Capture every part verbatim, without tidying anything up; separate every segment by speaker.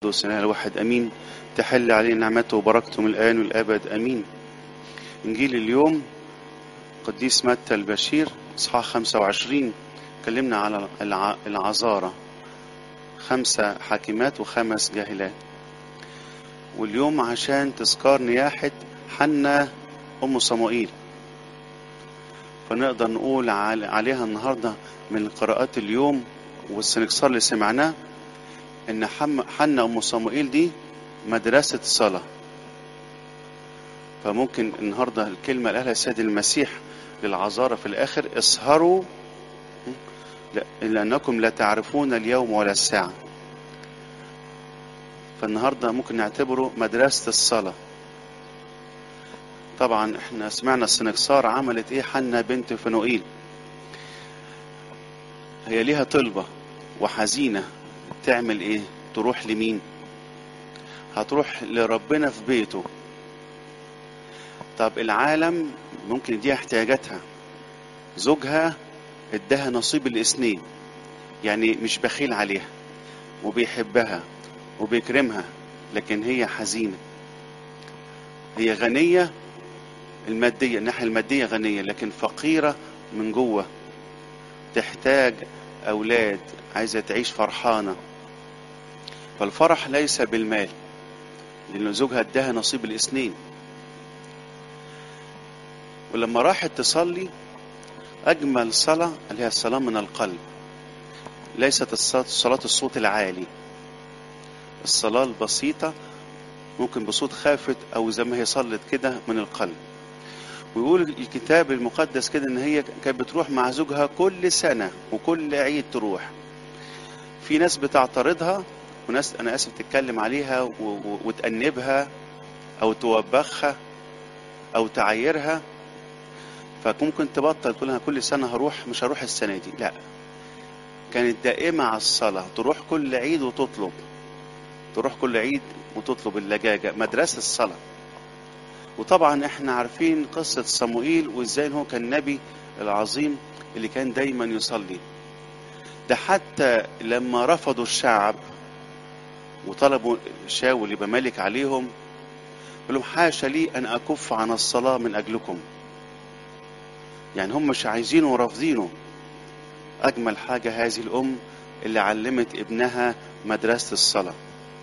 Speaker 1: دوسنا الواحد أمين. تحل عليه نعمته وبركته من الآن والأبد أمين. إنجيل اليوم قديس متى البشير إصحاح خمسة وعشرين. كلمنا على الع... العذارى، خمسة حاكمات وخمس جاهلات. واليوم عشان تذكار نياحة حنة أم صموئيل، فنقدر نقول عليها النهاردة من قراءات اليوم والسنكسار اللي سمعناه إن حنة أم صموئيل دي مدرسة الصلاة. فممكن النهاردة الكلمة اللي قالها السيد المسيح للعذارى في الآخر: اسهروا لأنكم لا تعرفون اليوم ولا الساعة. فالنهاردة ممكن نعتبره مدرسة الصلاة. طبعا احنا سمعنا السنكسار عملت ايه حنة بنت فنوئيل. هي ليها طلبة وحزينة، تعمل ايه؟ تروح لمين؟ هتروح لربنا في بيته. طب العالم ممكن دي احتياجاتها، زوجها اداها نصيب الاثنين، يعني مش بخيل عليها وبيحبها وبيكرمها، لكن هي حزينة. هي غنية المادية، الناحية المادية غنية، لكن فقيرة من جوه، تحتاج أولاد، عايزة تعيش فرحانة. فالفرح ليس بالمال، لأن زوجها اداها نصيب الاثنين. ولما راحت تصلي أجمل صلاة اللي هي الصلاة من القلب، ليست صلاة الصوت العالي، الصلاة البسيطة ممكن بصوت خافت أو زي ما هي صلت كده من القلب. ويقول الكتاب المقدس كده إن هي كانت بتروح مع زوجها كل سنة وكل عيد تروح. في ناس بتعترضها وناس أنا آسف تتكلم عليها وتأنبها أو توبخها أو تعايرها، فممكن تبطل تقول لها كل سنة هروح، مش هروح السنة دي. لا، كانت دائمة على الصلاة، تروح كل عيد وتطلب، تروح كل عيد وتطلب اللجاجة، مدرسة الصلاة. وطبعا احنا عارفين قصة صموئيل وازاي هو كان النبي العظيم اللي كان دايما يصلي. ده حتى لما رفضوا الشعب وطلبوا شاول يبقى ملك عليهم، قال لهم حاشا لي ان اكف عن الصلاة من اجلكم. يعني هم مش عايزينه ورافضينه. اجمل حاجة هذه الام اللي علمت ابنها مدرسة الصلاة.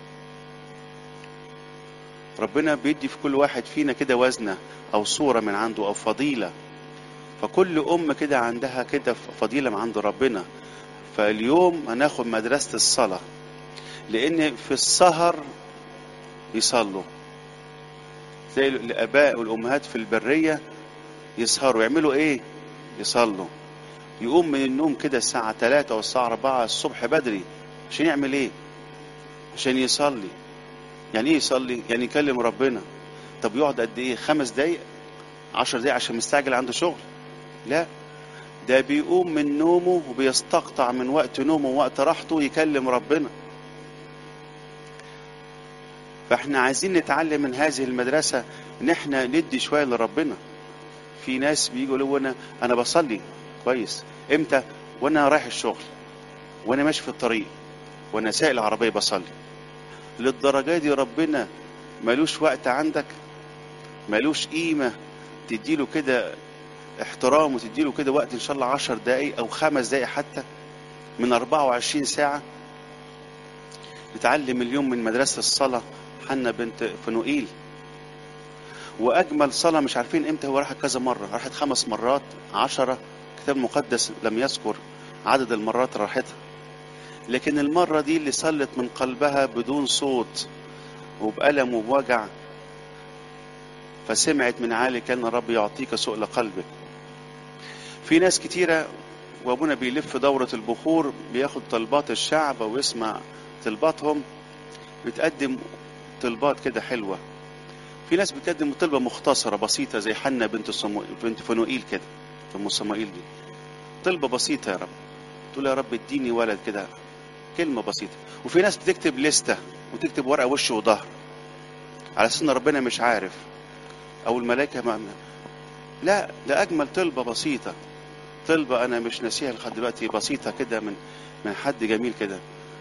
Speaker 1: ربنا بيدي في كل واحد فينا كده وزنة او صورة من عنده او فضيلة، فكل ام كده عندها كده فضيلة من عند ربنا. فاليوم هناخد مدرسة الصلاة، لان في السهر يصلوا زي الاباء والامهات في البرية، يسهروا يعملوا ايه؟ يصلوا. يقوم من النوم كده الساعة ثلاثة والساعة أربعة الصبح بدري عشان يعمل ايه؟ عشان يصلي. يعني ايه يصلي؟ يعني يكلم ربنا. طب يقعد قد ايه؟ خمس دقايق، عشر دقايق عشان مستعجل عنده شغل؟ لا، ده بيقوم من نومه وبيستقطع من وقت نومه ووقت راحته يكلم ربنا. فاحنا عايزين نتعلم من هذه المدرسة ان احنا ندي شوية لربنا. في ناس بيجوا يقولوا انا انا بصلي كويس، امتى؟ وانا رايح الشغل، وانا ماشي في الطريق، وانا سايق العربية بصلي. للدرجة دي ربنا مالوش وقت عندك؟ مالوش قيمة تديله كده احترام وتديله كده وقت ان شاء الله عشر دقايق او خمس دقايق حتى من اربعة وعشرين ساعة؟ نتعلم اليوم من مدرسة الصلاة حنة بنت فنوئيل. واجمل صلاة مش عارفين امتى، هو راحت كذا مرة، راحت خمس مرات، عشرة، الكتاب المقدس لم يذكر عدد المرات راحتها، لكن المرة دي اللي صلت من قلبها بدون صوت وبألم وبوجع، فسمعت من عالي كان رب يعطيك سؤل قلبك. في ناس كتيرة وابونا بيلف دورة البخور بياخد طلبات الشعب ويسمع طلباتهم، بتقدم طلبات كده حلوة. في ناس بتقدم طلبة مختصرة بسيطة زي حنة بنت صموئيل بنت فنوئيل كده، ام صموئيل دي طلبة بسيطة، يا رب تقول يا رب اديني ولد كده، كلمة بسيطة. وفي ناس بتكتب لستة وتكتب ورقة وش وظهر على اساس ان ربنا مش عارف او الملائكة ما. لا، ده اجمل طلبة بسيطة، طلبة انا مش ناسيها لحد دلوقتي، بسيطة كده من من حد جميل كده.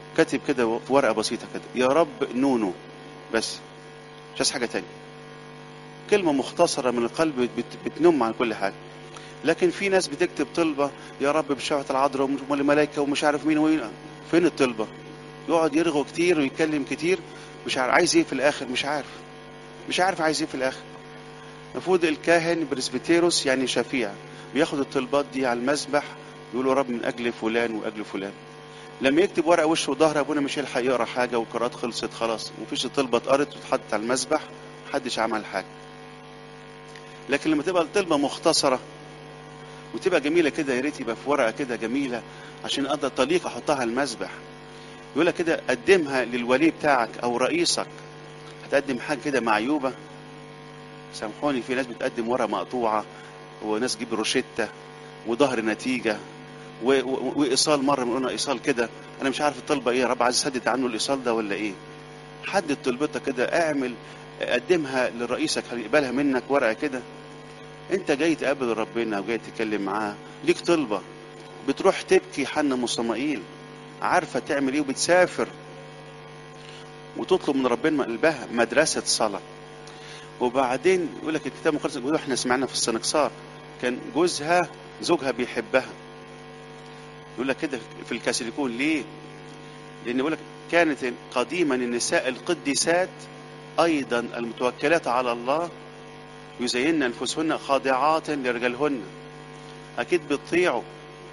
Speaker 1: كاتب كده في ورقة بسيطة كده يا رب نونو بس، مش عايز حاجة تاني. كلمة مختصرة من القلب بت- بتنم عن كل حاجة. لكن في ناس بتكتب طلبة يا رب بشفاعة العذراء والملائكة ومش عارف مين وين. فين الطلبة؟ يقعد يرغو كتير ويتكلم كتير، مش عارف عايز ايه في الاخر، مش عارف مش عارف عايز ايه في الاخر. المفروض الكاهن برسبيتيروس يعني شفيع بياخد الطلبات دي على المذبح، يقول يا رب من اجل فلان واجل فلان. لما يكتب ورقه وش وظهر ابونا مش هيلحق يقرا حاجه والقراءات خلصت خلاص، مفيش الطلبه اتقرت واتحطت على المذبح، محدش عمل حاجه. لكن لما تبقى الطلبه مختصره وتبقى جميله كده، يا ريت يبقى في ورقه كده جميله عشان اقدر طليقه احطها على المذبح. يقول لك كده قدمها للولي بتاعك او رئيسك. هتقدم حاجه كده معيوبه؟ سامحوني، في ناس بتقدم ورقه مقطوعه، وناس تجيب روشته وظهر نتيجه و- و- وايصال مره من قلنا ايصال كده. انا مش عارف الطلبه ايه يا رب، عايز اسدد عنه الايصال ده ولا ايه؟ حدد طلبتك كده، اعمل قدمها لرئيسك هيقبلها منك ورقه كده. انت جاي تقابل ربنا وجاي تتكلم معاه، ليك طلبه، بتروح تبكي حنا مصمائيل، عارفه تعمل ايه، وبتسافر وتطلب من ربنا من قلبها مدرسه صلاه. وبعدين يقول لك الكتاب المقدس، يقول احنا سمعنا في السنكسار كان جوزها زوجها بيحبها. يقول لك كده في الكاثوليكون ليه؟ لان يقول لك كانت قديما النساء القديسات ايضا المتوكلات على الله يزين انفسهن خاضعات لرجالهن. اكيد بتطيعه.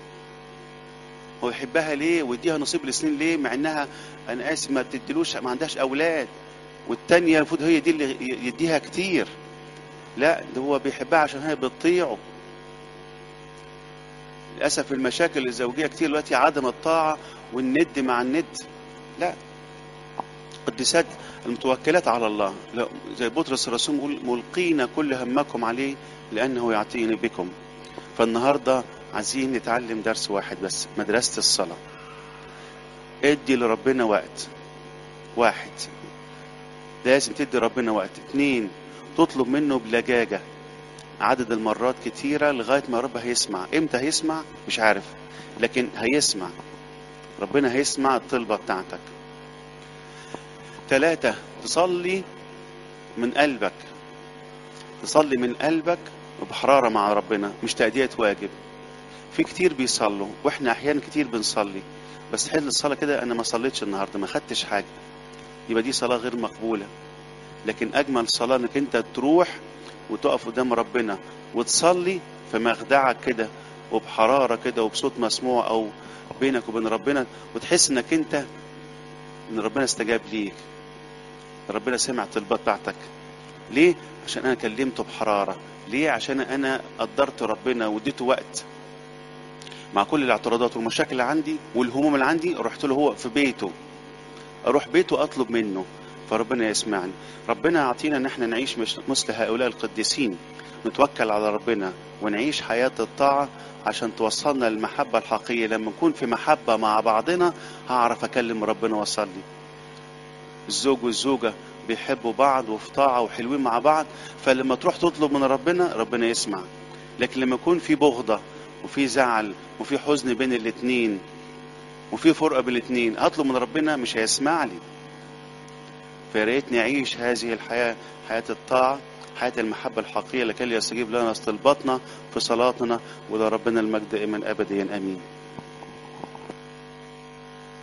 Speaker 1: هو يحبها ليه ويديها نصيب السنين ليه، مع انها انا اسف ما بتديلوش، ما عندهاش اولاد، والتانية المفروض هي دي اللي يديها كتير. لا، ده هو بيحبها عشان هي بتطيعه. للاسف المشاكل الزوجيه كتير دلوقتي عدم الطاعه والند مع الند. لا، قديسات المتوكلات على الله، لا زي بطرس الرسول يقول ملقين كل همكم عليه لانه يعطيني بكم. فالنهارده عايزين نتعلم درس واحد بس، مدرسه الصلاه. ادي لربنا وقت. واحد، لازم تدي ربنا وقت. اتنين، تطلب منه بلجاجه عدد المرات كتيره لغايه ما رب هيسمع. امتى هيسمع مش عارف، لكن هيسمع. ربنا هيسمع الطلبه بتاعتك. ثلاثة، تصلي من قلبك. تصلي من قلبك وبحرارة مع ربنا، مش تأدية واجب. في كتير بيصلوا واحنا احيانا كتير بنصلي، بس حل الصلاة كده انا ما صليتش النهاردة، ما خدتش حاجة، يبقى دي صلاة غير مقبولة. لكن اجمل صلاة انك انت تروح وتقف قدام ربنا وتصلي في مخدعك كده وبحرارة كده وبصوت مسموع او بينك وبين ربنا، وتحس انك انت ان ربنا استجاب ليك، ربنا سمع الطلبات بتاعتك. ليه؟ عشان انا كلمته بحرارة. ليه؟ عشان انا قدرت ربنا واديته وقت مع كل الاعتراضات والمشاكل اللي عندي والهموم اللي عندي، رحت له هو في بيته، اروح بيته اطلب منه فربنا يسمعني. ربنا يعطينا ان احنا نعيش مش مثل هؤلاء القديسين، نتوكل على ربنا ونعيش حياة الطاعة عشان توصلنا للمحبة الحقيقية. لما نكون في محبة مع بعضنا هعرف اكلم ربنا واصلي. الزوج والزوجة بيحبوا بعض وفي طاعة وحلوين مع بعض، فلما تروح تطلب من ربنا ربنا يسمع. لكن لما يكون في بغضة وفي زعل وفي حزن بين الاتنين وفي فرقة بين الاتنين، هطلب من ربنا مش هيسمع لي. فياريت نعيش هذه الحياة، حياة الطاعة، حياة المحبة الحقيقية لكي يستجيب لنا طلباتنا في صلاتنا، وده ربنا المجد من أبديا آمين.